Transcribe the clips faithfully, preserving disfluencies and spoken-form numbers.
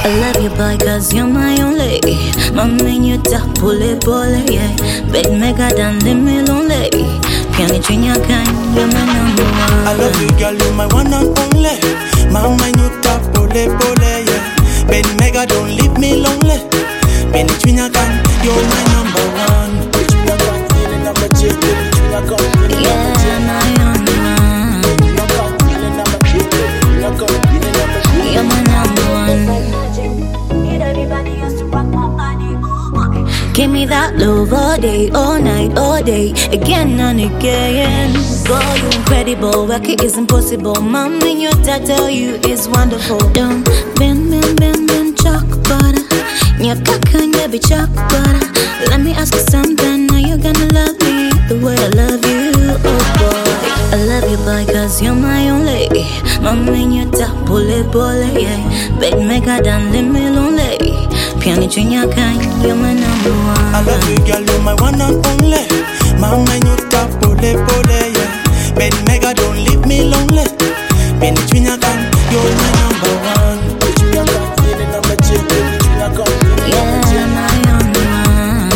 I love you, boy, cause you're my only. Mama, you tap, pull it, pull it, yeah. Big mega, dan, leave me lonely. Piano, junior, kind, you're my number one. I love you, girl, you're my one and only. Mama, you tap, pull it, pull it, yeah. Big mega, don't leave me lonely. Piano, junior, kind, you're my number one. Yeah, my only one. You're my number one. Give me that love all day, all night, all day, again and again. Boy, you incredible, work it is impossible. Mommy, your dad tell you is wonderful. Don't bend, bend, bend, bend, chalk butter. Your caca and be chalk butter. Let me ask you something, are you gonna love me the way I love you? Oh boy, I love you, boy, cause you're my only. Mommy, your dad pull it, pull it, yeah. Big mega, dan, leave me lonely. Piano, junior, kind, you're my number one. I love you, girl, you're my one and only. Mama, you tap, pole, pole, yeah. Ben mega, don't leave me lonely. Ben junior, kind, you're my number one. Yeah, my only one.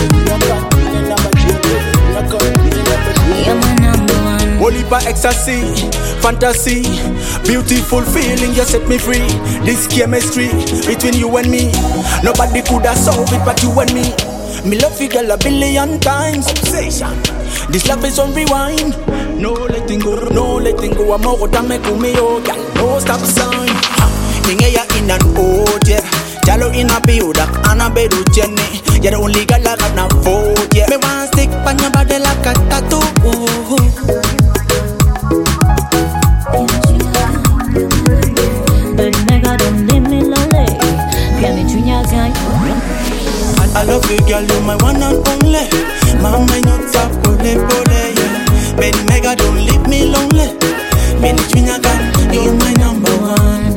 You're my number one. Holy by ecstasy, fantasy, beautiful feeling, you set me free. This chemistry between you and me, nobody could have solved it but you and me. Me love you, girl, a billion times. Obsession. This love is on rewind. No letting go, no letting go. I'm out of me, me, oh, girl, no stop sign. Inge ya in an old, yeah. Jalo in a builder, and a bedu Jenny. You're the only girl I got na vote, yeah. Me want stick on your body like a tattoo. But nigga, don't leave me lonely. Piano, junior, kind. I love you, girl, you're my one and only. Mama, you tap, pole, pole, yeah. Ben mega, don't leave me lonely. Ben junior, girl, you're my number one.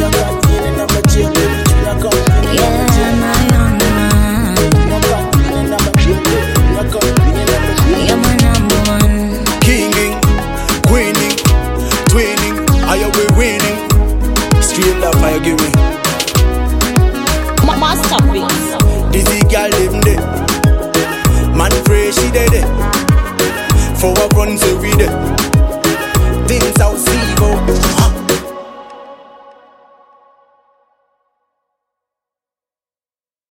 Yeah, my only one. You're my number one. Kinging, queening, twinning, are you we winning? Straight love, I give me. Masterpiece. Dizzy girl live there. Man free she dead. For a run say we there.